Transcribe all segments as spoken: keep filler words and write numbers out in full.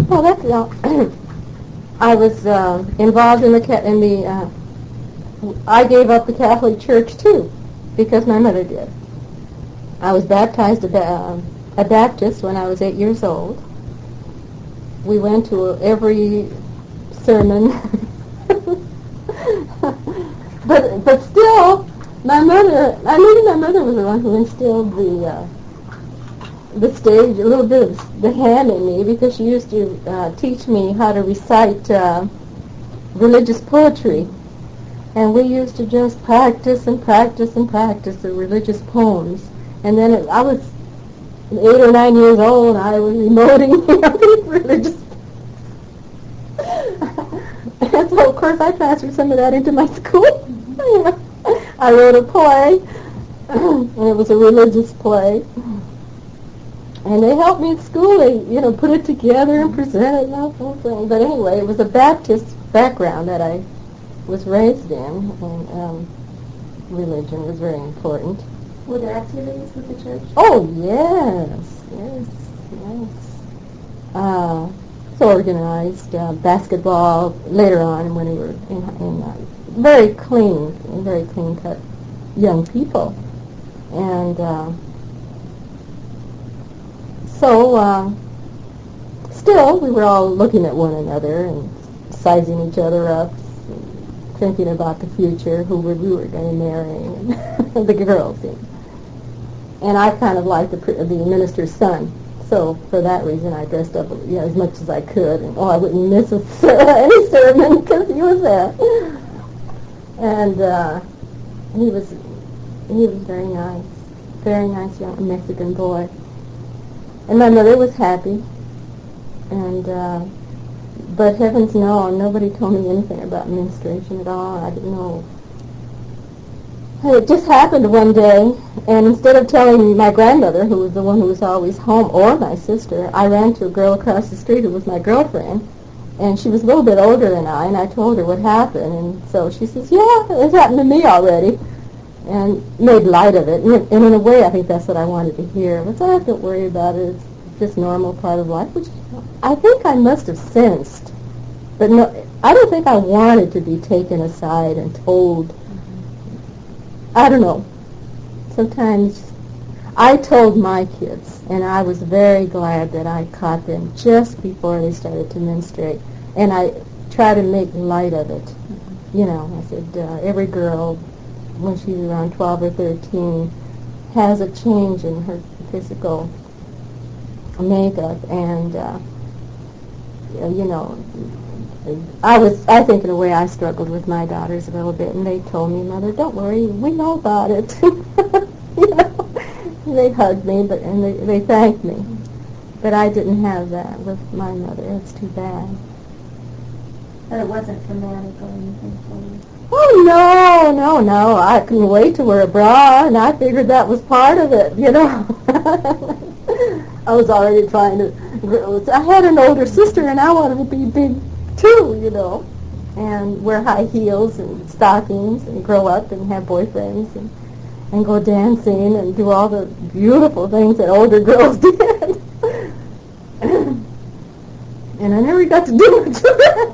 Well, that's uh, I was uh, involved in the ca- in the. Uh, I gave up the Catholic Church too, because my mother did. I was baptized a, ba- a Baptist when I was eight years old. We went to every sermon, but but still, my mother. I maybe my mother was the one who instilled the. Uh, the stage, a little bit of the hand in me, because she used to uh, teach me how to recite uh, religious poetry. And we used to just practice and practice and practice the religious poems. And then it, I was eight or nine years old, and I was emoting these religious and so, of course, I transferred some of that into my school. I wrote a play, and it was a religious play. And they helped me at school. They, you know, put it together and present it and that whole thing. But anyway, it was a Baptist background that I was raised in, and um, religion was very important. Were there activities with the church? Oh, yes, yes, yes. Uh, it's organized uh, basketball later on when we were in, in uh, very clean, very clean-cut young people. And... Uh, So, uh, still, we were all looking at one another and sizing each other up, and thinking about the future, who we were going to marry, and the girls. And I kind of liked the, the minister's son, so for that reason I dressed up, you know, as much as I could. And, oh, I wouldn't miss a, any sermon because he was there. And uh, he was he was very nice, very nice young Mexican boy. And my mother was happy, and uh, but heavens no, nobody told me anything about menstruation at all. I didn't know. It just happened one day, and instead of telling my grandmother, who was the one who was always home, or my sister, I ran to a girl across the street who was my girlfriend, and she was a little bit older than I, and I told her what happened, and so she says, yeah, it's happened to me already. And made light of it. And in a way, I think that's what I wanted to hear. But I don't worry about it. It's just normal part of life, which I think I must have sensed. But no, I don't think I wanted to be taken aside and told. Mm-hmm. I don't know. Sometimes I told my kids, and I was very glad that I caught them just before they started to menstruate. And I try to make light of it. Mm-hmm. You know, I said, uh, every girl, when she's around twelve or thirteen, has a change in her physical makeup, and uh, you know, I was, I think in a way I struggled with my daughters a little bit, and they told me, Mother, don't worry, we know about it. You know, they hugged me, but and they, they thanked me, but I didn't have that with my mother. It's too bad. But it wasn't traumatic or anything for you? Oh, no, no, no. I couldn't wait to wear a bra, and I figured that was part of it, you know. I was already trying to grow. I had an older sister, and I wanted to be big, too, you know, and wear high heels and stockings and grow up and have boyfriends and, and go dancing and do all the beautiful things that older girls did. And I never got to do much of that.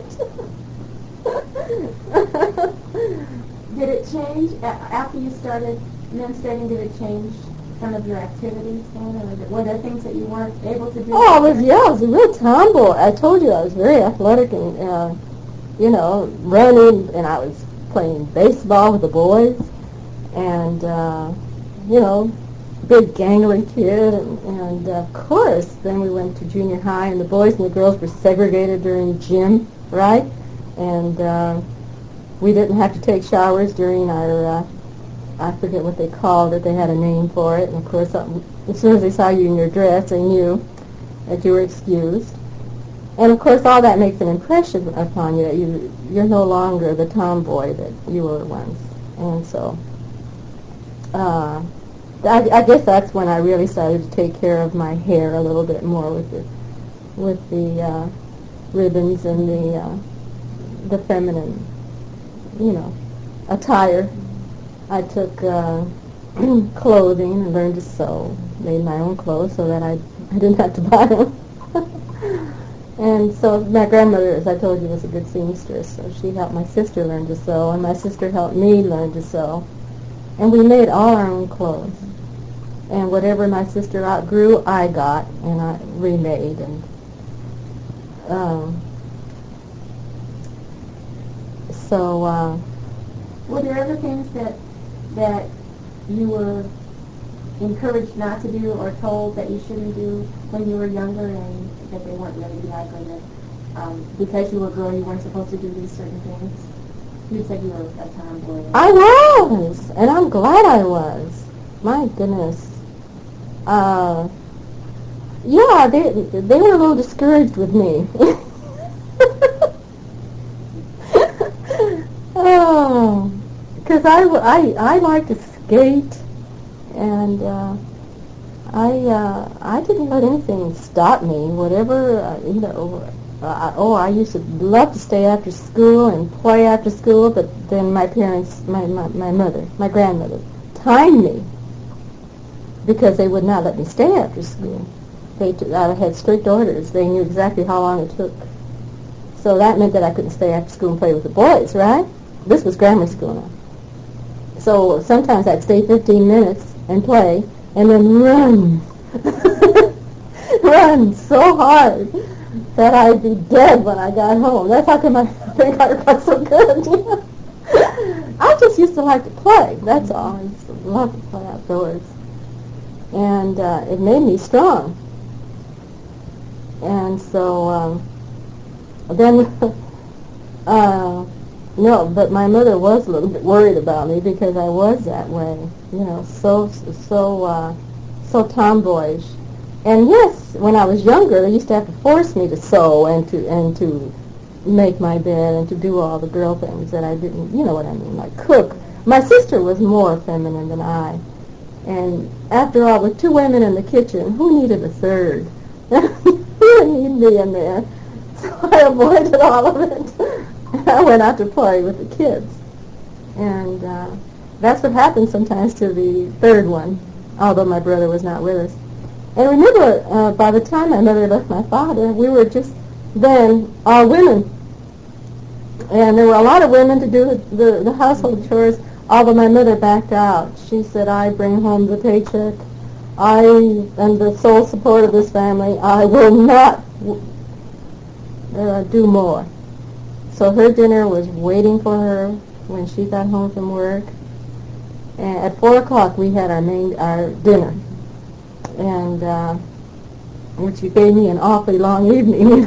Did it change a- after you started menstruating? Did it change some of your activities then, or were there things that you weren't able to do? Oh, I was yeah, I was a real tomboy. I told you I was very athletic and uh, you know, running, and I was playing baseball with the boys, and uh, you know, big gangly kid, and, and uh, of course, then we went to junior high, and the boys and the girls were segregated during gym, right? And uh, we didn't have to take showers during our, uh, I forget what they called it, they had a name for it, and of course, um, as soon as they saw you in your dress, they knew that you were excused. And of course, all that makes an impression upon you, that you, you're no longer the tomboy that you were once. And so, uh, I, I guess that's when I really started to take care of my hair a little bit more with the, with the uh, ribbons and the, uh, the feminine, you know, attire. I took uh, clothing and learned to sew, made my own clothes so that I, I didn't have to buy them. And so my grandmother, as I told you, was a good seamstress, so she helped my sister learn to sew, and my sister helped me learn to sew. And we made all our own clothes. And whatever my sister outgrew, I got, and I remade. And um, so... Uh, Were there ever things that that you were encouraged not to do or told that you shouldn't do when you were younger and that they weren't really like, or that um, because you were a girl you weren't supposed to do these certain things? You said you were a tomboy. I was, and I'm glad I was. My goodness. Uh, yeah, they they were a little discouraged with me. Oh, because I, I, I like to skate, and uh, I uh, I didn't let anything stop me. Whatever, uh, you know. Uh, oh, I used to love to stay after school and play after school, but then my parents, my, my, my mother, my grandmother, timed me because they would not let me stay after school. They t- I had strict orders. They knew exactly how long it took. So that meant that I couldn't stay after school and play with the boys, right? This was grammar school now. So sometimes I'd stay fifteen minutes and play and then run. Run so hard that I'd be dead when I got home. That's how come I think I was so good. I just used to like to play. That's all. I used to love to play outdoors. And uh, it made me strong. And so um, then, uh, no, but my mother was a little bit worried about me because I was that way. You know, so, so, uh, so tomboyish. And yes, when I was younger, they used to have to force me to sew and to and to make my bed and to do all the girl things that I didn't, you know what I mean, like cook. My sister was more feminine than I. And after all, with two women in the kitchen, who needed a third? Who didn't need me in there? So I avoided all of it. And I went out to play with the kids. And uh, that's what happened sometimes to the third one, although my brother was not with us. And remember, uh, by the time my mother left my father, we were just then all women. And there were a lot of women to do the, the, the household chores, although my mother backed out. She said, I bring home the paycheck. I am the sole support of this family. I will not uh, do more. So her dinner was waiting for her when she got home from work. And at four o'clock, we had our main our dinner. And uh, which gave me an awfully long evening.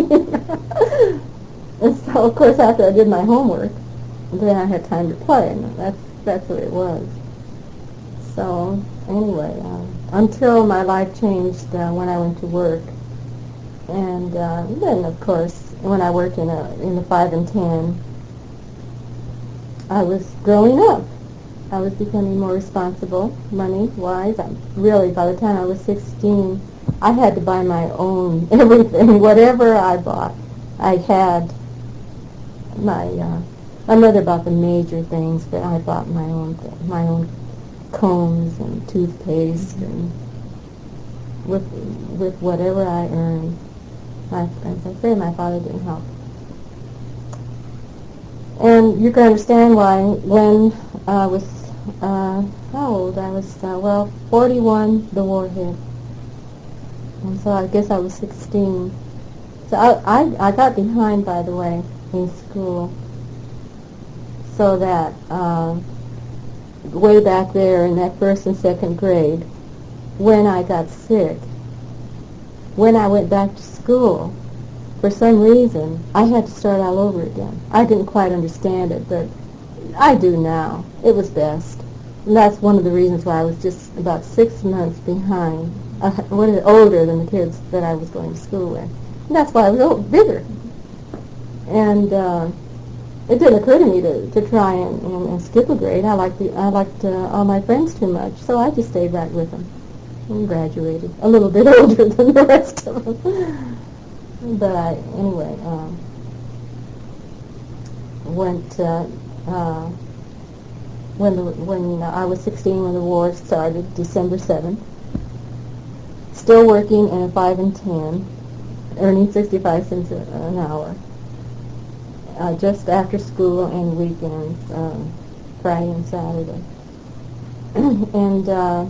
And so, of course, after I did my homework, then I had time to play, and that's that's what it was. So anyway, uh, until my life changed uh, when I went to work, and uh, then of course when I worked in a in the five and ten, I was growing up. I was becoming more responsible, money-wise. I really, by the time I was sixteen, I had to buy my own everything. Whatever I bought, I had my, uh, my mother bought the major things, but I bought my own th- my own combs and toothpaste, and with with whatever I earned. My, as I say, my father didn't help. And you can understand why when I was Uh, how old? I was, uh, well, forty-one, the war hit. And so I guess I was sixteen. So I, I, I got behind, by the way, in school. So that uh, way back there in that first and second grade, when I got sick, when I went back to school, for some reason, I had to start all over again. I didn't quite understand it, but I do now. It was best. And that's one of the reasons why I was just about six months behind, uh, what is older than the kids that I was going to school with. And that's why I was old, bigger. And uh, it didn't occur to me to, to try and, and, and skip a grade. I liked, the, I liked uh, all my friends too much, so I just stayed right with them and graduated. A little bit older than the rest of them. But I, anyway, um, went... Uh, uh, When the, when I was sixteen, when the war started, December seventh, still working in a five and ten, earning sixty-five cents a, an hour, uh, just after school and weekends, um, Friday and Saturday. and uh,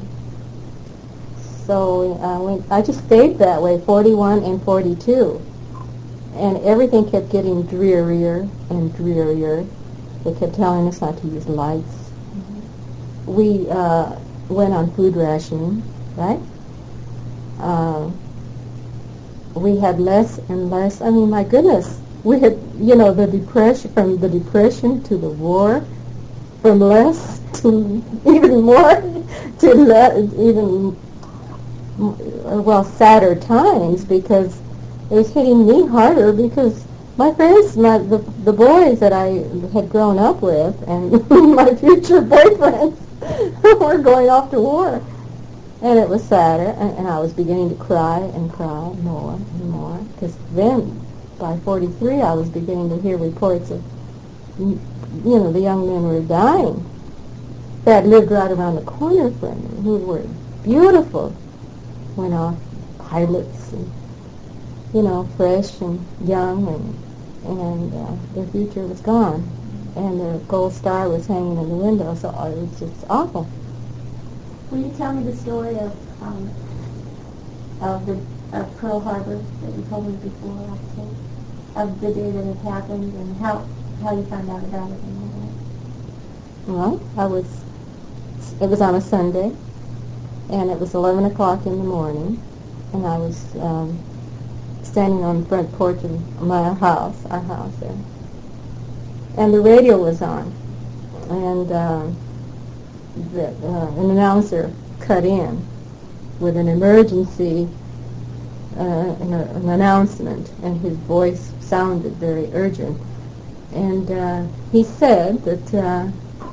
so uh, when I just stayed that way, forty-one and forty-two. And everything kept getting drearier and drearier. They kept telling us not to use lights. Mm-hmm. We uh, went on food rationing, right? Uh, we had less and less. I mean, my goodness, we had, you know, the depression, from the depression to the war, from less to even more, to le- even, well, sadder times, because it was hitting me harder because my friends, my, the, the boys that I had grown up with and my future boyfriends were going off to war. And it was sadder, and, and I was beginning to cry and cry more and more, because then, by forty-three, I was beginning to hear reports of, you know, the young men were dying that lived right around the corner from me, who were beautiful, went off pilots, and, you know, fresh and young, and, and uh, their future was gone, and their gold star was hanging in the window, so it was just awful. Will you tell me the story of um, of the of Pearl Harbor that you told me before, actually, of the day that it happened and how how you found out about it and all that? Well, I was. It was on a Sunday, and it was eleven o'clock in the morning, and I was um, standing on the front porch of my house, our house there, and the radio was on, and. Uh, that uh, an announcer cut in with an emergency uh, an, an announcement, and his voice sounded very urgent. And uh, he said that uh,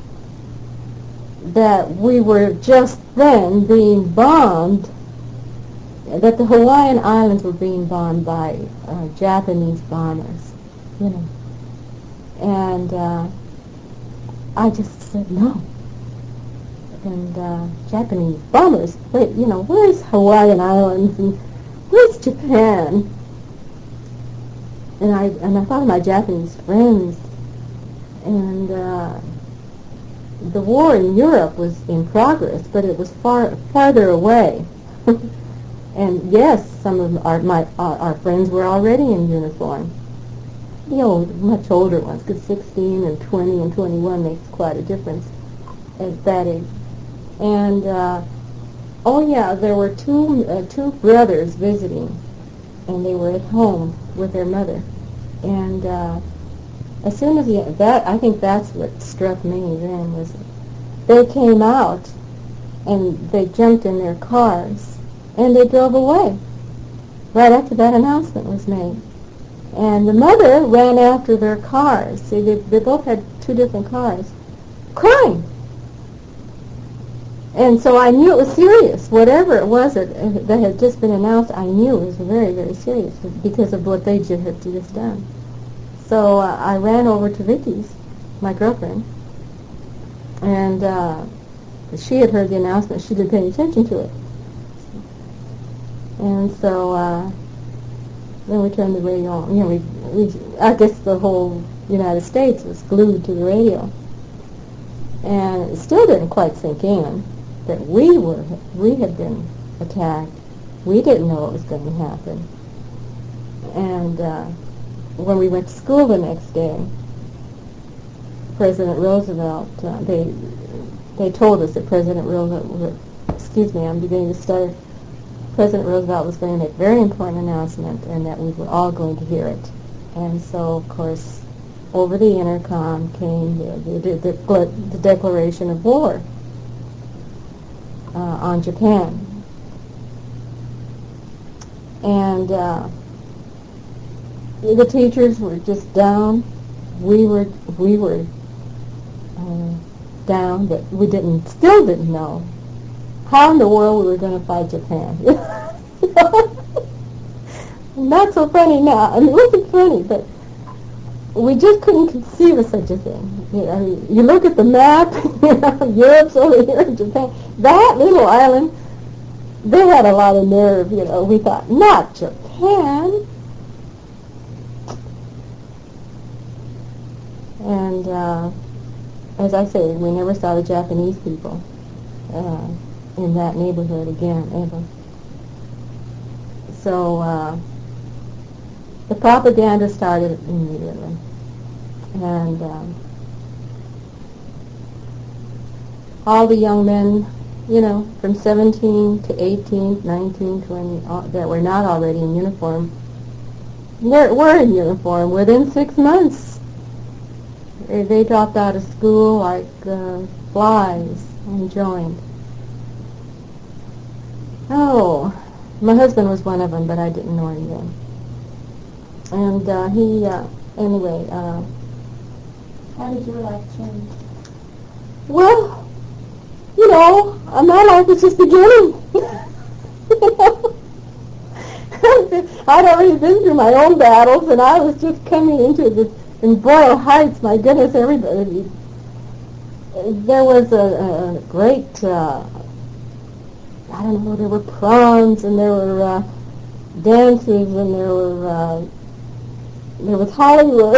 that we were just then being bombed, that the Hawaiian Islands were being bombed by uh, Japanese bombers, you know. And uh, I just said no. And uh, Japanese bombers, wait, you know, where's Hawaiian Islands and where's Japan? And I and I thought of my Japanese friends, and uh, the war in Europe was in progress, but it was far farther away. And yes, some of our my our, our friends were already in uniform. The old, much older ones, because sixteen and twenty and twenty-one makes quite a difference at that age. And, uh, oh yeah, there were two uh, two brothers visiting, and they were at home with their mother. And uh, as soon as he, that, I think that's what struck me then, was they came out, and they jumped in their cars, and they drove away right after that announcement was made. And the mother ran after their cars. See, they, they both had two different cars, crying. And so I knew it was serious. Whatever it was that, that had just been announced, I knew it was very, very serious because of what they just had just done. So uh, I ran over to Vicky's, my girlfriend, and uh, she had heard the announcement. She didn't pay any attention to it. And so uh, then we turned the radio on. You know, we, we, I guess the whole United States was glued to the radio. And it still didn't quite sink in that we were, we had been attacked. We didn't know what was going to happen. And uh, when we went to school the next day, President Roosevelt, uh, they they told us that President Roosevelt, excuse me, I'm beginning to stutter, President Roosevelt was going to make a very important announcement, and that we were all going to hear it. And so, of course, over the intercom came the, the, the, the declaration of war Uh, on Japan. And uh, the teachers were just down. We were we were uh, down, but we didn't still didn't know how in the world we were going to fight Japan. Not so funny now. I mean, it wasn't funny, but we just couldn't conceive of such a thing. You know, you look at the map, you know, Europe's over here and Japan. That little island, they had a lot of nerve, you know. We thought, not Japan. And uh, as I say, we never saw the Japanese people uh, in that neighborhood again, ever. So uh, the propaganda started immediately. And um, all the young men, you know, from seventeen to eighteen, nineteen, twenty, uh, that were not already in uniform, were, were in uniform within six months. They, they dropped out of school like uh, flies and joined. Oh, my husband was one of them, but I didn't know him then. And uh, he, uh, anyway. Uh, How did your life change? Well, you know, my life was just beginning. I'd already been through my own battles, and I was just coming into this, in Boyle Heights, my goodness, everybody. There was a, a great, uh, I don't know, there were proms, and there were uh, dances, and there were, uh, there was Hollywood.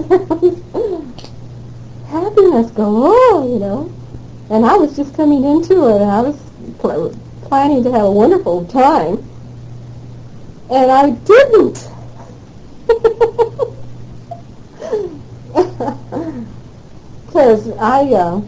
Happiness galore, you know. And I was just coming into it, and I was pl- planning to have a wonderful time. And I didn't. Because I, uh,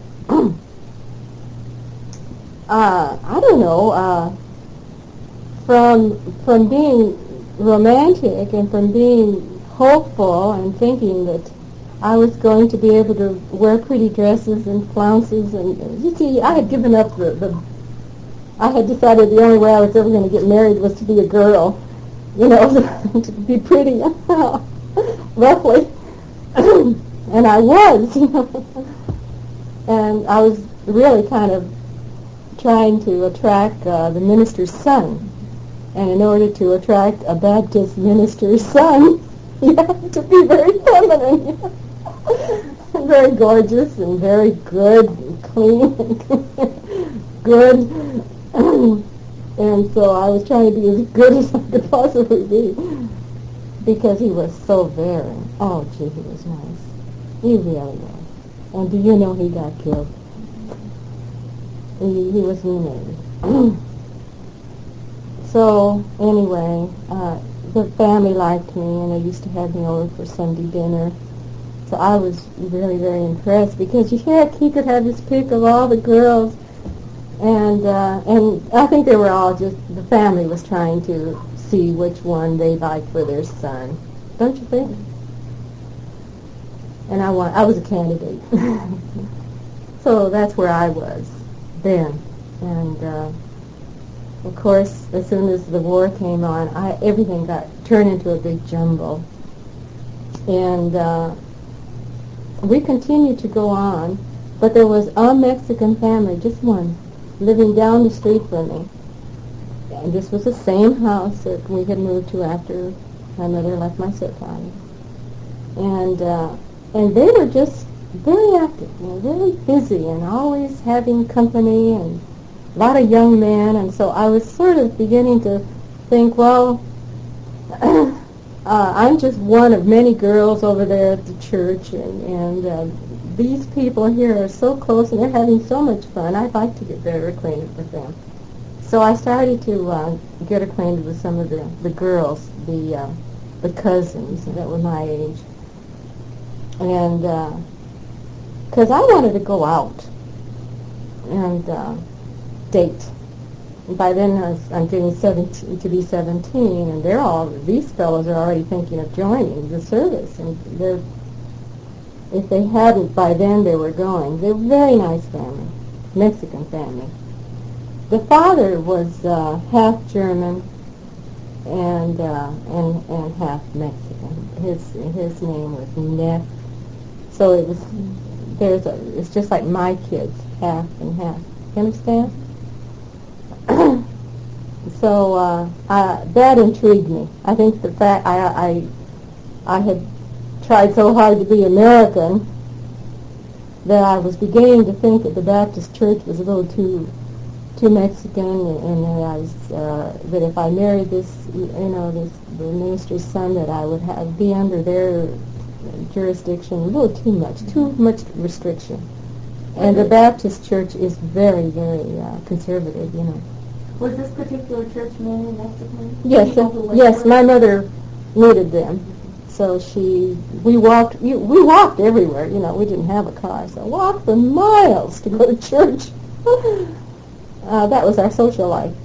uh, I don't know, uh, from from being romantic and from being hopeful and thinking that I was going to be able to wear pretty dresses and flounces, and you see, I had given up the, the I had decided the only way I was ever going to get married was to be a girl, you know, to be pretty, roughly, and I was, you know, and I was really kind of trying to attract uh, the minister's son, and in order to attract a Baptist minister's son, you have to be very feminine, you know? Very gorgeous and very good and clean and good. And so I was trying to be as good as I could possibly be, because he was so very, oh gee, he was nice. He really was. And do you know he got killed? He, he was remarried. So anyway, uh, the family liked me, and they used to have me over for Sunday dinner. So I was very, very impressed, because you heck, he could have his pick of all the girls, and uh, and I think they were all just, the family was trying to see which one they liked for their son, don't you think? And I want, I was a candidate, so that's where I was then, and uh, of course, as soon as the war came on, I everything got turned into a big jumble, and. Uh, We continued to go on, but there was a Mexican family, just one, living down the street from me. And this was the same house that we had moved to after my mother left my stepfather. And uh, and they were just very active, you know, very busy, and always having company, and a lot of young men. And so I was sort of beginning to think, well, Uh, I'm just one of many girls over there at the church, and, and uh, these people here are so close, and they're having so much fun. I'd like to get better acquainted with them. So I started to uh, get acquainted with some of the, the girls, the uh, the cousins that were my age, and because uh, I wanted to go out and uh, date. By then I was, I'm getting seventeen, to be seventeen, and they're all, these fellows are already thinking of joining the service, and they're, if they hadn't by then, they were going. They're a very nice family, Mexican family. The father was uh, half German and uh, and and half Mexican. His his name was Neff, so it was there's a, it's just like my kids, half and half. You understand? So uh, I, that intrigued me. I think the fact I, I I had tried so hard to be American that I was beginning to think that the Baptist Church was a little too too Mexican, and, and that I was uh, that if I married this, you know, this the minister's son, that I would have be under their jurisdiction, a little too much, too much restriction. And the Baptist church is very, very uh, conservative, you know. Was this particular church mainly Mexican? Yes, uh, yes. My mother needed them, so she. We walked. We, we walked everywhere. You know, we didn't have a car, so walked for miles to go to church. uh, that was our social life.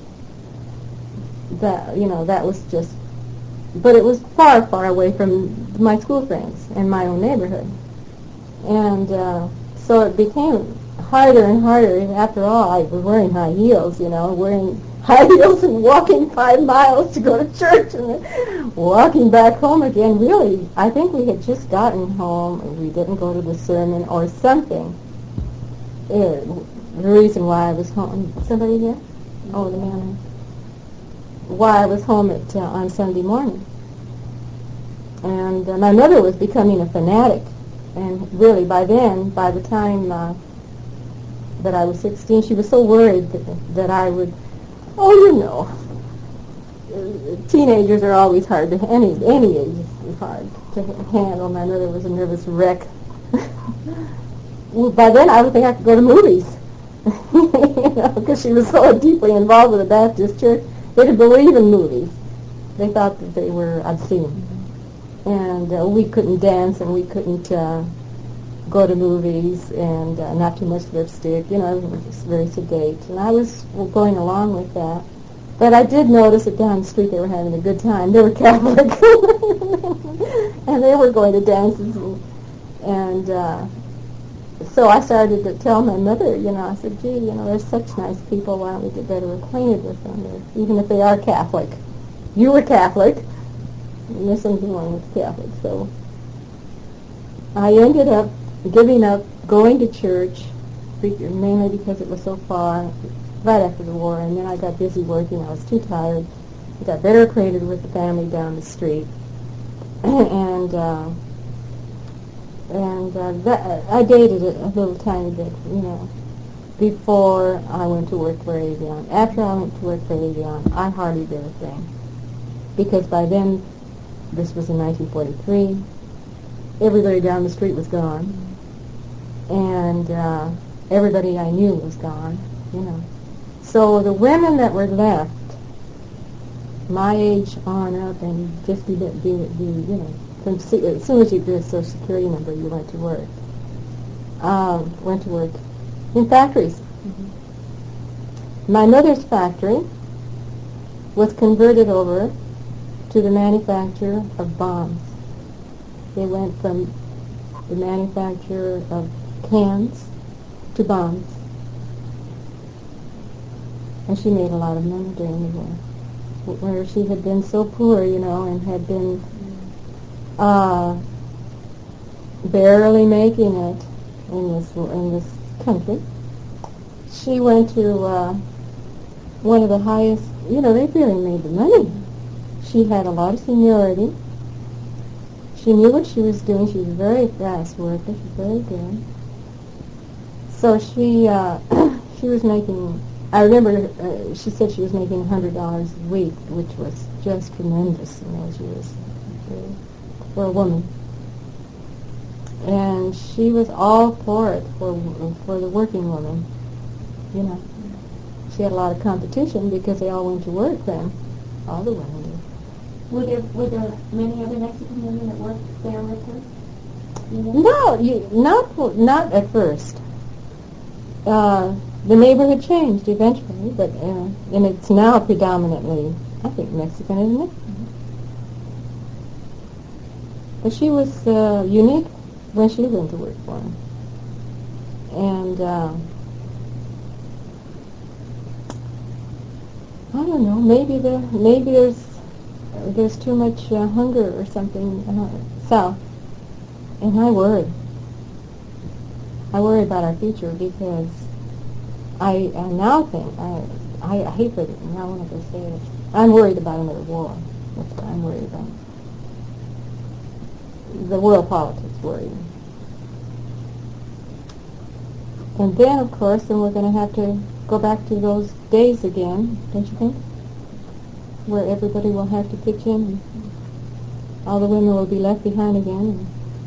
That you know, that was just. But it was far, far away from my school friends and my own neighborhood, and uh, so it became harder and harder. After all, I was wearing high heels, you know, wearing high heels and walking five miles to go to church and then walking back home again. Really, I think we had just gotten home and we didn't go to the sermon or something. It, the reason why I was home, somebody here? Oh, the man. Why I was home at uh, on Sunday morning. And uh, my mother was becoming a fanatic. And really, by then, by the time uh, that I was sixteen, she was so worried that, that I would, oh, you know, uh, teenagers are always hard to, any, any age is hard to handle. My mother was a nervous wreck. Well, by then, I don't think I could go to movies, you know, because she was so deeply involved with the Baptist church. They didn't believe in movies. They thought that they were obscene. And uh, we couldn't dance and we couldn't uh, go to movies and uh, not too much lipstick, you know, we were just very sedate. And I was going along with that. But I did notice that down the street they were having a good time. They were Catholic. And they were going to dances. And, and uh, so I started to tell my mother, you know, I said, gee, you know, they're such nice people. Why don't we get better acquainted with them, or, even if they are Catholic. You were Catholic. And there's something wrong with Catholics. So I ended up giving up going to church, mainly because it was so far, right after the war, and then I got busy working. I was too tired. I got better acquainted with the family down the street. and uh, and uh, that, I dated a, a little tiny bit, you know, before I went to work for Avion. After I went to work for Avion, I hardly did a thing. Because by then, this was in nineteen forty-three, everybody down the street was gone. And uh, everybody I knew was gone, you know. So the women that were left, my age on up, and just be, be, be you know, from, as soon as you get a Social Security number, you went to work. Um, went to work in factories. Mm-hmm. My mother's factory was converted over to the manufacture of bombs. They went from the manufacture of cans to bombs. And she made a lot of money during the war, where she had been so poor, you know, and had been uh, barely making it in this in this country. She went to uh, one of the highest, you know, they really made the money. She had a lot of seniority. She knew what she was doing. She was a very fast worker. She was very good. So she uh, she was making, I remember uh, she said she was making one hundred dollars a week, which was just tremendous in those years for a woman. And she was all for it, for for the working woman, you know. She had a lot of competition because they all went to work then. All the women did. Were there, were there many other Mexican women that worked there with her? You know? No, you, not not at first. Uh, the neighborhood changed eventually, but uh, and it's now predominantly, I think, Mexican, isn't it? Mm-hmm. But she was uh, unique when she went to work for him, and uh, I don't know. Maybe there, maybe there's there's too much uh, hunger or something uh, south, and I worry. I worry about our future because I, I now think, I, I, I hate it, and I want to say it, I'm worried about another war. That's what I'm worried about. The world politics worry me. And then, of course, then we're going to have to go back to those days again, don't you think? Where everybody will have to pitch in. all the women will be left behind again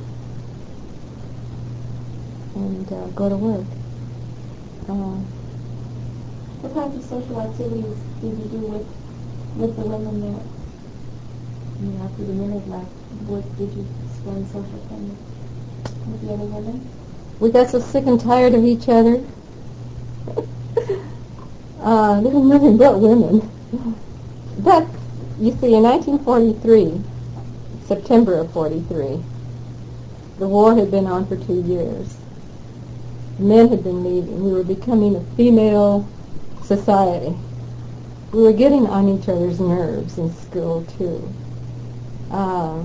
and, and uh, go to work. Uh, what kinds of social activities did you do with with the women that, you know, after the men had left? What did you spend social time with, with the other women? We got so sick and tired of each other. uh, there were nothing but women. But, you see, in nineteen forty-three, September of forty-three, the war had been on for two years. Men had been leaving. We were becoming a female society. We were getting on each other's nerves in school, too. Uh,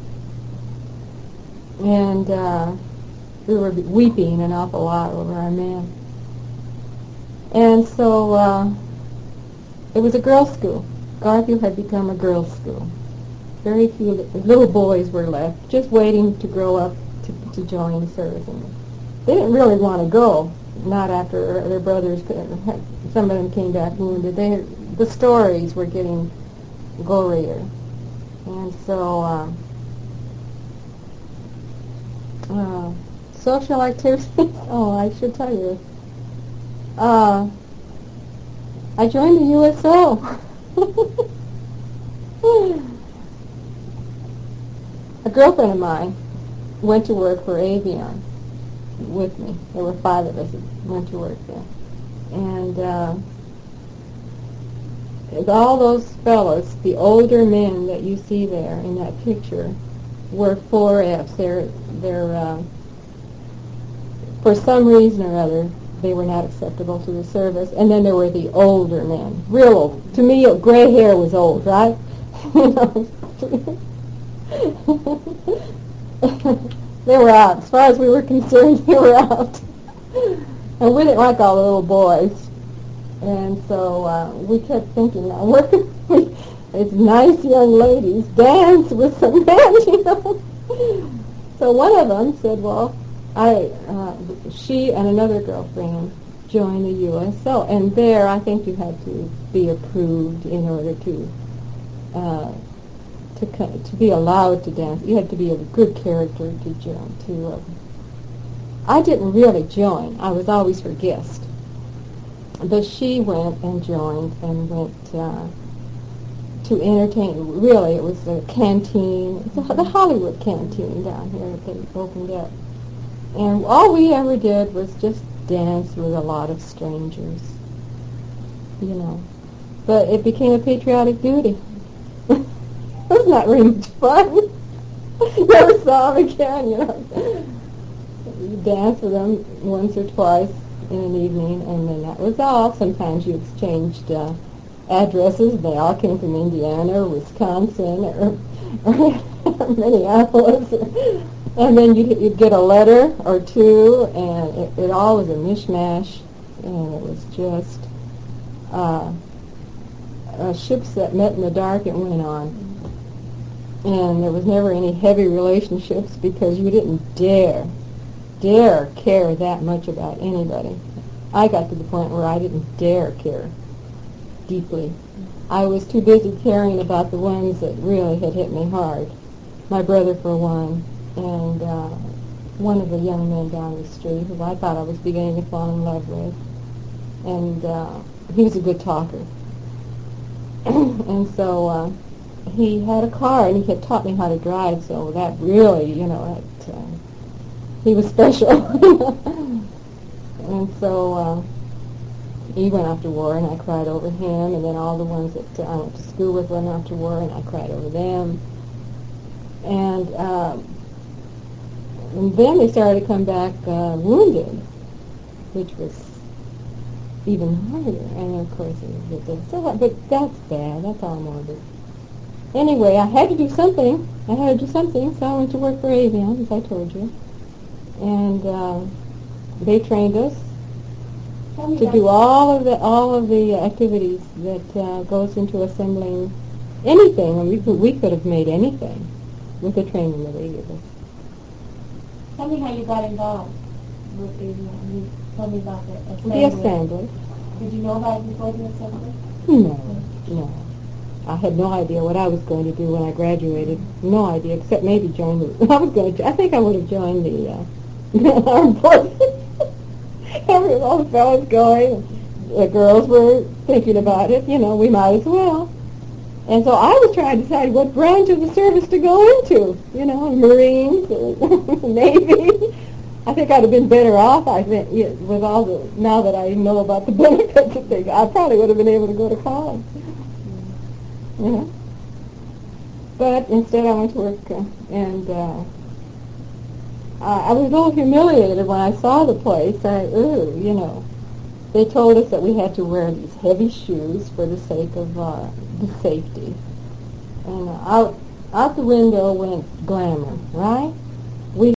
and uh, we were weeping an awful lot over our men. And so uh, it was a girls' school. Garfield had become a girls' school. Very few little boys were left, just waiting to grow up to, to join the service. And they didn't really want to go, not after their brothers, some of them came back wounded. They, the stories were getting gorier. And so uh, uh, social activities, oh, I should tell you. Uh, I joined the U S O. A girlfriend of mine went to work for Avion with me. There were five of us that went to work there. And uh, all those fellows, the older men that you see there in that picture, were four Fs. They're, they're, uh, for some reason or other, they were not acceptable to the service. And then there were the older men, real old. To me, gray hair was old, right? They were out. As far as we were concerned, they were out. And we didn't like all the little boys. And so uh, we kept thinking, now, where can we, it's nice young ladies, dance with some men, you know? So one of them said, well, I, uh, she and another girlfriend joined the U S O, and there I think you had to be approved in order to uh, to co- to be allowed to dance. You had to be a good character to join. To uh, I didn't really join. I was always her guest, but she went and joined and went uh, to entertain. Really, it was the canteen, the, the Hollywood canteen down here that they opened up. And all we ever did was just dance with a lot of strangers, you know. But it became a patriotic duty. It was not very much fun. Never saw them again, you know. You dance with them once or twice in an evening, and then that was all. Sometimes you exchanged uh, addresses. They all came from Indiana or Wisconsin or, or Minneapolis. Or, and then you'd, you'd get a letter or two, and it, it all was a mishmash, and it was just uh, uh, ships that met in the dark and went on. And there was never any heavy relationships because you didn't dare, dare care that much about anybody. I got to the point where I didn't dare care deeply. I was too busy caring about the ones that really had hit me hard. My brother, for one. And uh, one of the young men down the street who I thought I was beginning to fall in love with. And uh, he was a good talker. And so uh, he had a car, and he had taught me how to drive, so that really, you know, that, uh, he was special. And so uh, he went off to war, and I cried over him, and then all the ones that uh, I went to school with went off to war, and I cried over them. And... Uh, And then they started to come back uh, wounded, which was even harder. And of course, it was so hard. But that's bad. That's all morbid. Anyway, I had to do something. I had to do something, so I went to work for Avion, as I told you. And uh, they trained us to do all of the all of the activities that uh, goes into assembling anything. And we could, we could have made anything with the training that they gave us. Tell me how you got involved with the, you told me about the assembly. The assembly. Did you know about it before the assembly? No, no. I had no idea what I was going to do when I graduated. No idea, except maybe join the. I was going to. I think I would have joined the uh, armed forces. Every all the fellas going, the girls were thinking about it. You know, we might as well. And so I was trying to decide what branch of the service to go into. You know, Marines, or Navy. I think I'd have been better off. I think yeah, with all the now that I know about the benefits of things, I probably would have been able to go to college. You know? But instead, I went to work, uh, and uh, I, I was a little humiliated when I saw the place. I, ooh, you know, they told us that we had to wear these heavy shoes for the sake of uh, the safety. And uh, out out the window went glamour, right?